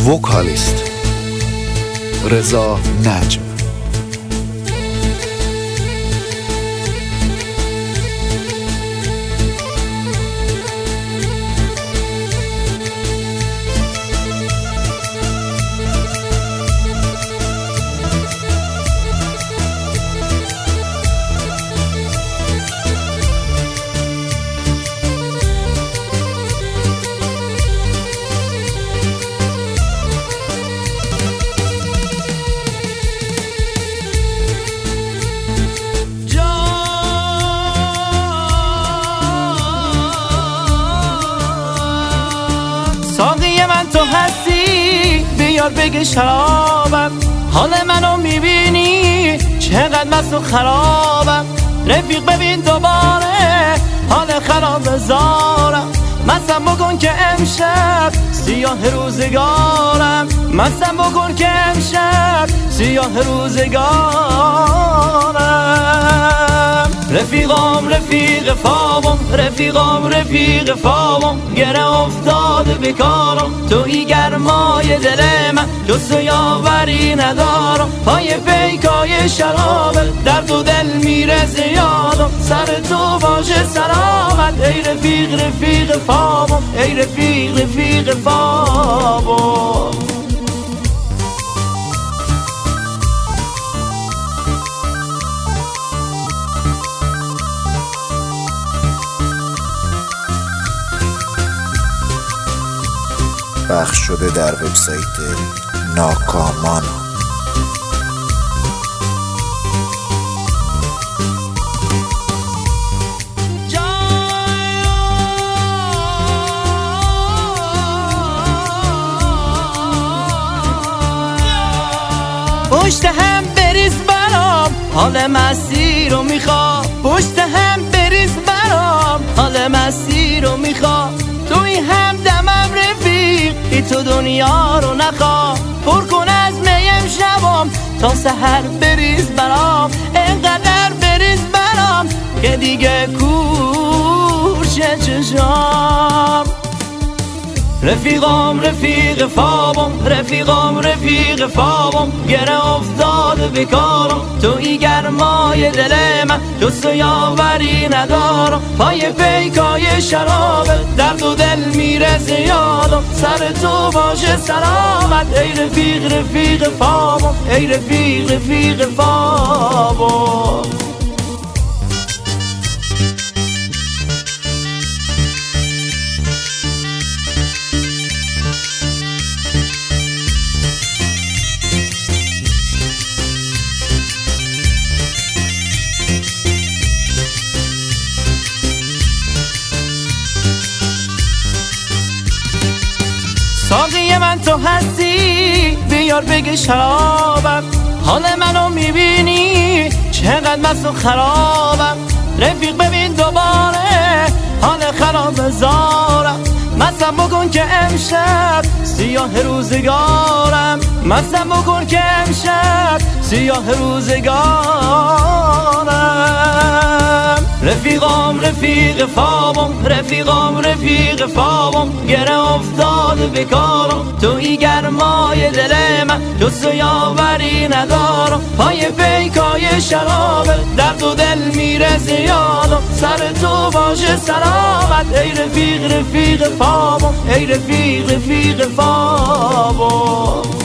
وکالیست رضا نجم. ساقی من تو هستی، بیار بگه شرابم. حال منو میبینی چقدر مست و خرابم. رفیق ببین دوباره حال خراب زارم. مستم بکن که امشب سیاه روزگارم. مستم بکن که امشب سیاه روزگارم. رفیقام رفیق خوابم، رفیقام رفیق خوابم. گره افتاده بکارم، توی گرمای دل من جز تو یاوری ندارم. پای پیکای شرابه درد و دل میره زیادم. سر تو باشه سلامت ای رفیق رفیق خوابم، ای رفیق رفیق خوابم. پخش شده در وبسایت ناکامان. پشت هم بریز برام حال مسیر رو میخوام. پشت هم بریز برام حال مسیر رو میخوام. توی هم دمم رفیق ای تو دنیا رو نخوام. پر کن از میم شبام تا سحر بریز برام. اینقدر بریز برام که دیگه کورشه چشام. رفیقام رفیق خوابم، رفیقام رفیق خوابم. گره افتاده بکارم، توی گرمای دل من جز تو یاوری ندارم. پای پیکای شرابه درد و دل میره زیادم. سر تو باشه سلامت ای رفیق رفیق خوابم، ای رفیق رفیق خوابم. ساقی من تو هستی، بیار بگه شرابم. حال منو میبینی چقدر مست و خرابم. رفیق ببین دوباره حال خراب زارم. مستم بکن که امشب سیاه روزگارم. مستم بکن که امشب سیاه روزگارم. رفیقام رفیق خوابم، رفیقام رفیق خوابم. گره افتاده بکارم، توی گرمای دل من جز تو یاوری ندارم. پای پیکای شرابه درد و دل میره زیادم. سر تو باشه سلامت ای رفیق رفیق خوابم، ای رفیق رفیق خوابم.